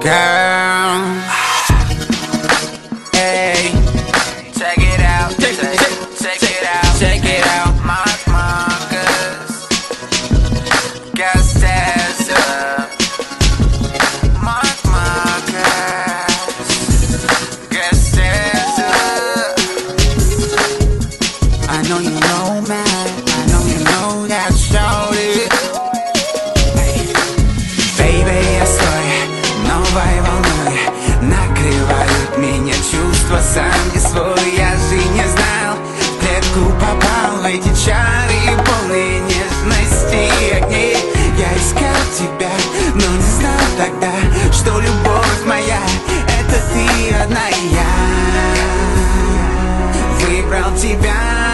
girl. Hey, check it out, check it out, check it out. Marcus, Gustez, Marcus, Gustez. I know you know, man. I know you know that, shorty. Baby, я стой новой волной, накрывают меня чувства, сам не свой. Я же не знал, в клетку попал, в эти чары полные нежности и огней. Я искал тебя, но не знал тогда, что любовь моя — это ты одна, и я выбрал тебя.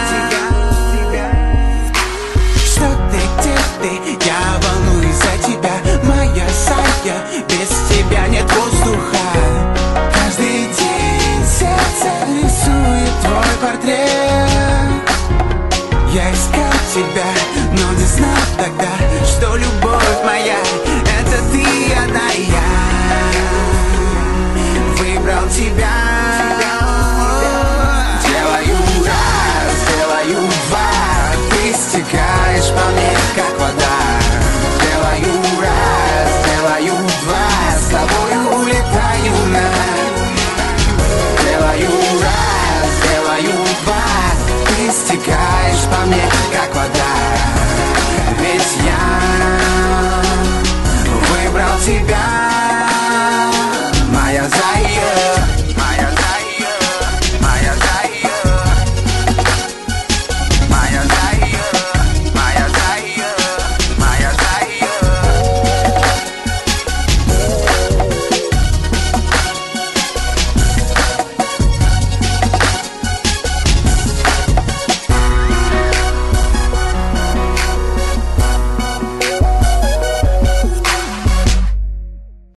Что ты, где ты? Я волнуюсь за тебя, моя Сая. Без тебя нет воздуха. Каждый день сердце рисует твой портрет. Я искал тебя, но не знал тогда, что любовь моя — это ты одна, и я выбрал тебя. Делаю раз, делаю два, ты стекаешь по мне, как вода.